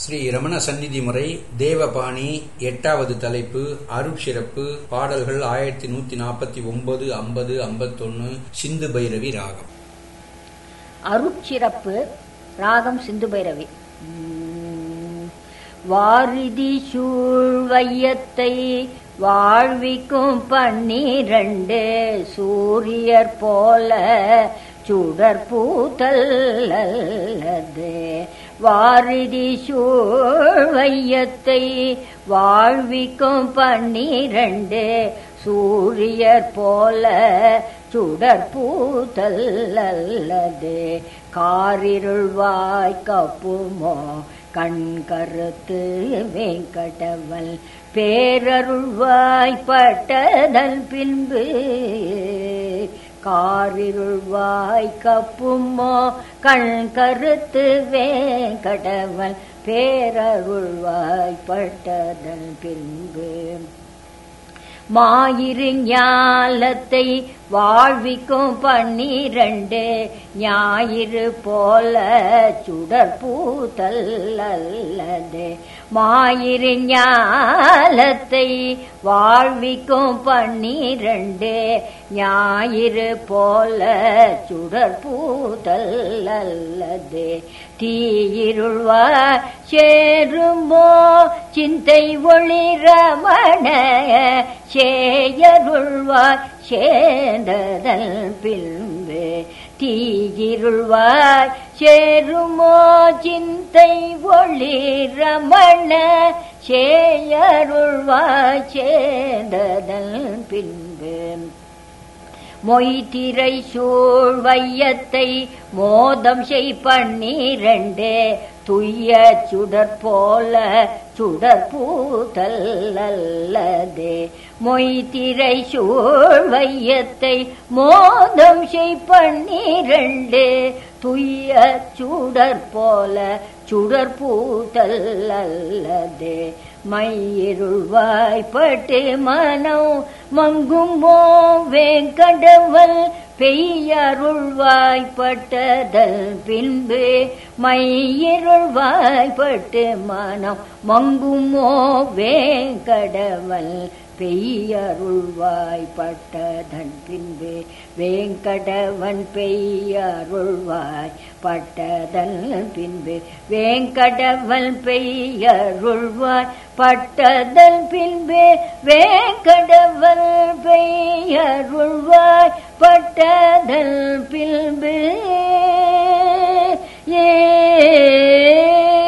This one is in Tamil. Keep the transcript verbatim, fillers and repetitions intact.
ஸ்ரீ ரமண சந்நிதி முறை தேவபாணி எட்டாவது தலைப்பு அருட்சிறப்பு பாடல்கள் ஆயிரத்தி நூத்தி நாற்பத்தி ஒன்பது ஐம்பது ஐம்பத்தொன்னு சிந்து பைரவி ராகம். அருட்சிறப்பு ராகம் சிந்து பைரவி. வாரிதி சூழ்வையத்தை வாழ்விக்கும் பன்னிரண்டு சூரியர் போல சுடர் பூத்தல்லது. வாரிதி சூழ்வையத்தை வாழ்விக்கும் பன்னிரண்டு சூரியர் போல சுடர் பூத்தல்லது. காரிருள்வாய் கப்புமோ கண் கருத்து வெங்கடவல் பேரருள்வாய் பட்டதன் பின்பு. காரிருள்வாய் கப்புமோ கண் கருத்து வேங்கடவன் பேரருள்வாய் பட்டதன் பின்பு. மாயிருஞாலத்தை வாழ்விக்கும் பன்னிரண்டு ஞாயிறு போல சுடர் பூத்தல்லது. மாயிருஞாலத்தை வாழ்விக்கும் பன்னிரண்டு ஞாயிறு போல சுடர் பூத்தல்லது. தீயிருள்வாய் சேருமோ சிந்தை ஒளிரமண சேயருள்வாய் சேந்ததல் பின்பு. தீயிருள்வாய் சேருமோ சிந்தை ஒளிரமண சேயருள்வாய் சேந்ததல் பின்பு. மொய்திரை சூழ்வையத்தை மோதம் செய் பன்னிரண்டு துய்ய சுடர் போல சுடர் பூத்தல்லது. மொய்திரை சூழ்வையத்தை மோதம் செய் பன்னிரண்டு துய்ய சுடர் போல சுடர் பூத்தல்லது. மையிருள்வாய்ப்பட்டு மனம் மங்குமோ வேங்கடவல் பெய்யருள்வாய்ப்பட்டதல் பின்பு. மையிருள்வாய்ப்பட்டு மனம் மங்குமோ வேங்கடவல் பெய்யருள்வாய்ப்பட்டதன் பின்பு. வேங்கடவன் பெய்யருள்வாய் பட்டதன் பின்பு. வேங்கடவன் பெய்யருள்வாய் பட்டதன் பின்பு. வேங்கடவன் பெய்யருள்வாய் பட்டதன் பின்பு. ஏ